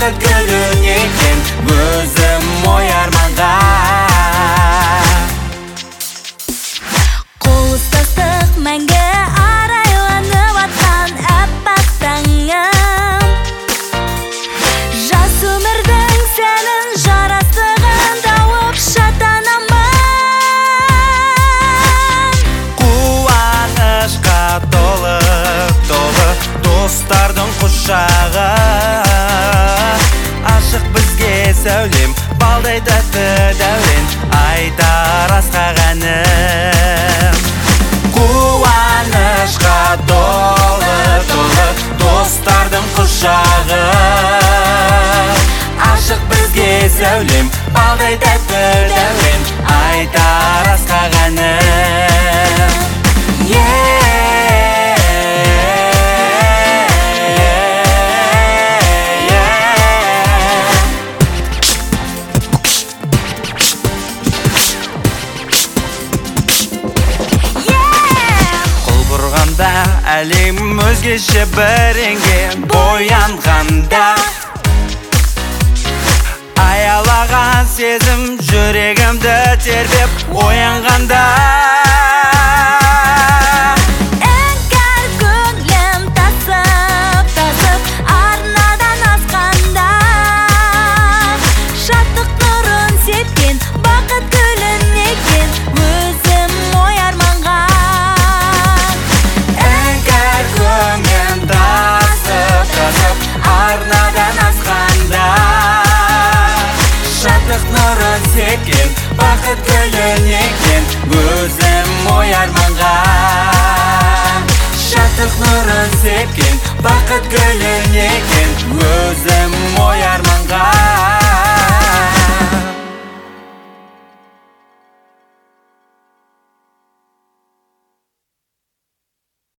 бақыт гүлін екен өзім ой арманға. Қол ұстастық мәңгі арайланып атқан аппақ таңым, жас өмірдің сенің жарастығын тауып шаттанамын. Қуанышқа толы достардың құшағы, ашық бізге сәулем, балдай тәтті дәурен, айтар асқақ әнім. Қуанышқа толы достардың құшағы, ашық бізге сәулем, балдай тәтті дәурен, айтар асқақ әнім. Әлем өзгеше бірінге боянғанда, аялаған сезім жүрегімді тербеп оянғанда. Іңкәр көңілім тасып арнадан асқанда, шаттық нұрын сепкен бақыт гүлін екен өзім ой арманға. Көңім тасып арнадан асқанда, шаттық нұрын сепкен бақыт гүлін екен өзім ой арманға. Шаттық нұрын сепкен бақыт гүлін екен өзім